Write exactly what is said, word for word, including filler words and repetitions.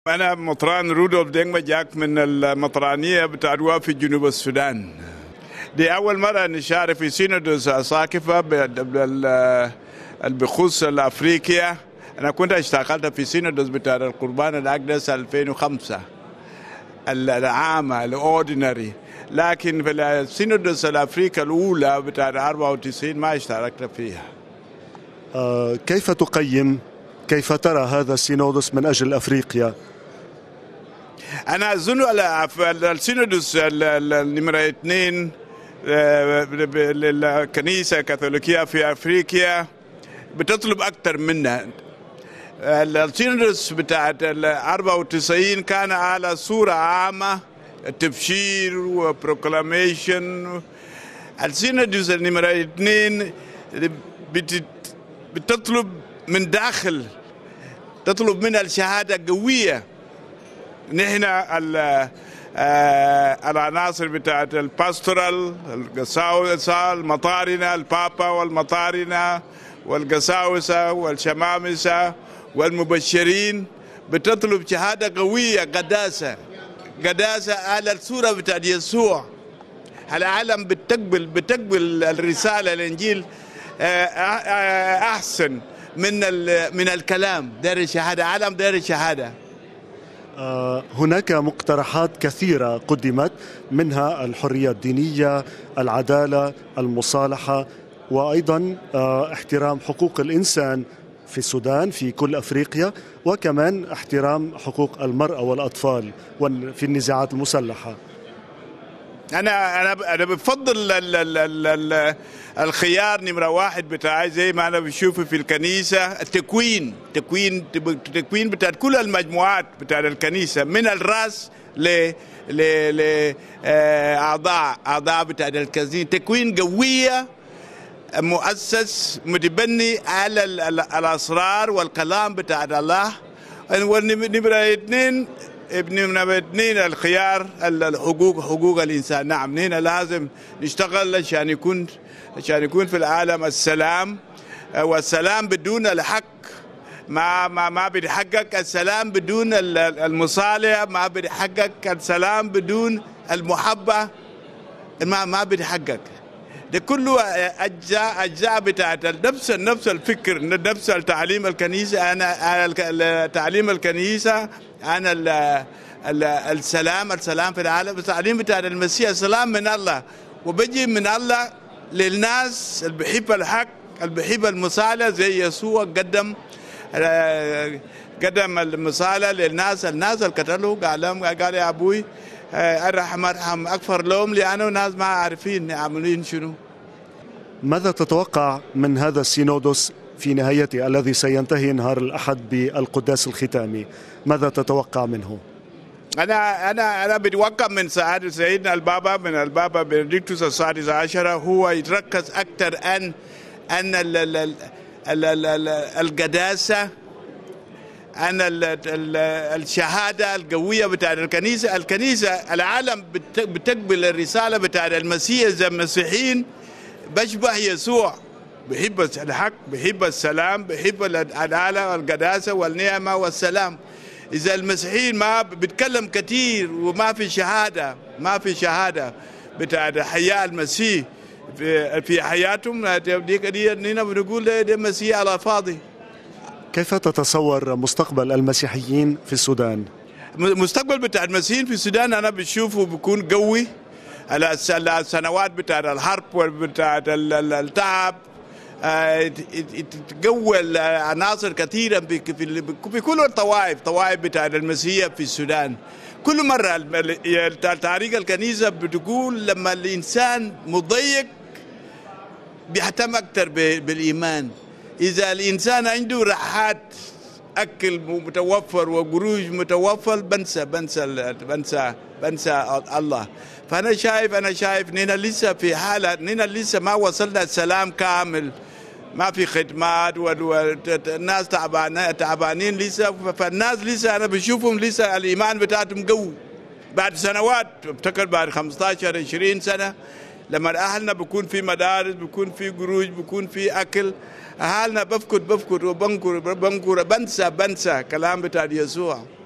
أنا مطران رودولف دينغ جاك من المطرانية بتاع في جنوب السودان. دي أول مرة نشارك في سينودوس ساقفة بخصوص أفريقيا. أنا كنت اشتغلت في سينودوس بتاع القربان الأقدس ألفين وخمسة العامة الأوردينري، لكن في السينودوس الأفريقيا الأولى بتاع أربعة وتسعين ما اشتركت فيها. آه كيف تقيم كيف ترى هذا السينودوس من أجل أفريقيا؟ أنا أظن السينودوس النمرة اثنين للكنيسة الكاثوليكية في أفريقيا بتطلب أكثر منا. السينودوس بتاعت أربعة وتسعين كان على صورة عامة، تبشير وبروكلاميشن. السينودوس النمرة اثنين بتطلب من داخل، تطلب من الشهادة قوية. نحن العناصر بتاعت الباستورال، القساوسة، المطارنة، البابا والمطارنة والقساوسة والشمامسة والمبشرين بتطلب شهادة قوية، قداسة قداسة على الصورة بتاعت يسوع. العالم بتقبل بتقبل الرسالة الإنجيل أحسن من من الكلام. دار الشهادة، عالم دار الشهادة. هناك مقترحات كثيرة قدمت، منها الحرية الدينية، العدالة، المصالحة، وأيضا احترام حقوق الإنسان في السودان في كل أفريقيا، وكمان احترام حقوق المرأة والأطفال في النزاعات المسلحة. أنا أنا أنا بفضل ال ال ال ال الخيار نمرة واحد بتاعي زي ما أنا بشوفه في الكنيسة، التكوين تكوين تكوين بتاع كل المجموعات بتاع الكنيسة من الرأس ل ل ل أعضاء أعضاء بتاع الكنيسة، تكوين قوية مؤسس متبني على الأسرار والكلام بتاع الله. ونمرة اثنين ابن اثنين الخيار الحقوق، حقوق الانسان. نعم، هنا لازم نشتغل عشان يكون عشان يكون في العالم السلام، والسلام بدون الحق ما ما ما بيتحقق. السلام بدون المصالحه ما بيتحقق. السلام بدون المحبه ما ما بيتحقق. ده كله اجزاء اجزاء بتاعت نفس نفس الفكر، نفس التعليم الكنيسه. انا تعليم الكنيسه أنا ال ال السلام السلام في العالم. التعليم بتاع المسيح السلام من الله، وبيجي من الله للناس اللي بيحب الحق، اللي بيحب المصالحة، زي يسوع قدم قدم المصالحة للناس. الناس اللي قتلوه قال لهم، قال يا أبوي ارحم ارحم أغفر لهم لأنه ناس ما عارفين عاملين شنو. ماذا تتوقع من هذا السينودوس في نهايته الذي سينتهي نهار الأحد بالقداس الختامي؟ ماذا تتوقع منه؟ أنا أنا أنا بتوقع من سعادة سيدنا البابا، من البابا بنديكتوس السادس عشر، هو يتركز أكثر أن أن ال ال ال ال ال ال القداسة، أن الشهادة القوية بتاع الكنيسة. الكنيسة العالم بتقبل الرسالة بتاع المسيح زي المسيحيين بشبه يسوع، بيحب الحق، بيحب السلام، بيحب العدالة والقداسة والنعمة والسلام. إذا المسيحيين ما بيتكلم كثير وما في شهادة، ما في شهادة بتاع حياة المسيح في في حياتهم، دي قضية إننا بنقول ده المسيح على فاضي. كيف تتصور مستقبل المسيحيين في السودان؟ مستقبل بتاع المسيحيين في السودان أنا بشوفه بيكون قوي. السنوات بتاع الحرب وبتاع التعب تقوى عناصر كثيرة في كل الطوائف، طوائف بتاع المسيحية في السودان. كل مرة تاريخ الكنيسة بتقول لما الإنسان مضيق بيهتم أكثر بالإيمان. إذا الإنسان عنده راحات، أكل متوفر وقروش متوفر، بنسى بنسى بنسى بنسى الله. فأنا شايف أنا شايف إننا لسه في حالة، إننا لسه ما وصلنا السلام كامل، ما في خدمات والناس تعبانين تعبانين لسه. فالناس لسه أنا بشوفهم لسه الإيمان بتاعتهم قوي. بعد سنوات افتكر بعد خمسة عشر عشرين سنة لما أهلنا بيكون في مدارس، بيكون في قروش، بيكون في أكل، أهلنا بفكر بفكر وبنكر بنكر بنسى بنسى كلام بتاع يسوع.